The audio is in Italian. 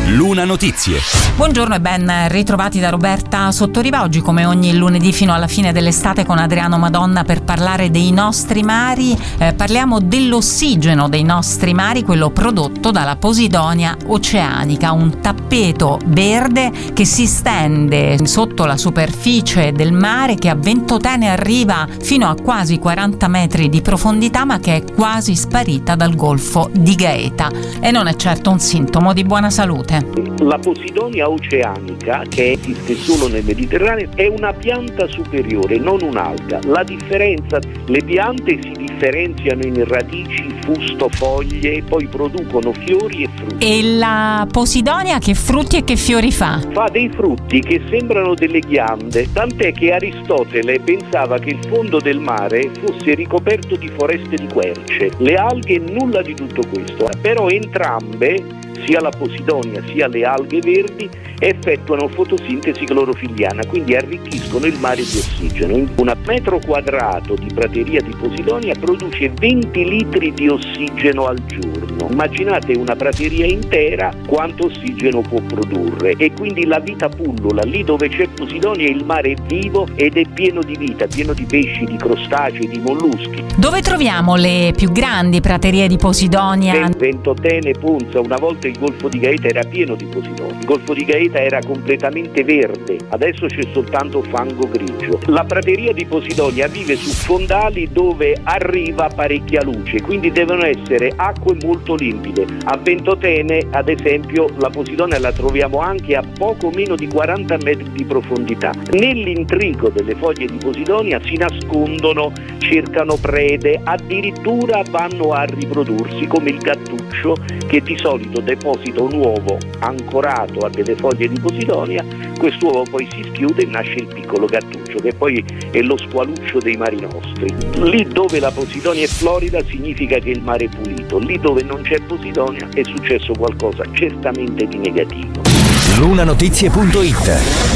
Luna Notizie. Buongiorno e ben ritrovati da Roberta Sottoriva. Oggi, come ogni lunedì fino alla fine dell'estate, con Adriano Madonna per parlare dei nostri mari. Parliamo dell'ossigeno dei nostri mari, quello prodotto dalla Posidonia oceanica, un tappeto verde che si stende sotto la superficie del mare, che a Ventotene arriva fino a quasi 40 metri di profondità, ma che è quasi sparita dal Golfo di Gaeta. E non è certo un sintomo di buona salute. La Posidonia oceanica, che esiste solo nel Mediterraneo, è una pianta superiore, non un'alga. La differenza, le piante si differenziano in radici, fusto, foglie, poi producono fiori e frutti. E la Posidonia che frutti e che fiori fa? Fa dei frutti che sembrano delle ghiande, tant'è che Aristotele pensava che il fondo del mare fosse ricoperto di foreste di querce. Le alghe nulla di tutto questo, però entrambe, sia la Posidonia sia le alghe verdi, effettuano fotosintesi clorofilliana, quindi arricchiscono il mare di ossigeno. Un metro quadrato di prateria di Posidonia produce 20 litri di ossigeno al giorno. Immaginate una prateria intera quanto ossigeno può produrre, e quindi la vita pullula. Lì dove c'è Posidonia il mare è vivo ed è pieno di vita, pieno di pesci, di crostacei, di molluschi. Dove troviamo le più grandi praterie di Posidonia? Ventotene, Ponza. Una volta il Golfo di Gaeta era pieno di Posidonia. Il Golfo di Gaeta era completamente verde, adesso c'è soltanto fango grigio. La prateria di Posidonia vive su fondali dove arriva parecchia luce, quindi devono essere acque molto limpide. A Ventotene, ad esempio, la Posidonia la troviamo anche a poco meno di 40 metri di profondità. Nell'intrico delle foglie di Posidonia si nascondono, cercano prede, addirittura vanno a riprodursi, come il gattuccio, che di solito deposita un uovo ancorato a delle foglie di Posidonia. Quest'uovo poi si schiude e nasce il piccolo gattuccio, che poi è lo squaluccio dei mari nostri. Lì dove la Posidonia è florida significa che il mare è pulito, lì dove non c'è Posidonia è successo qualcosa certamente di negativo. Lunanotizie.it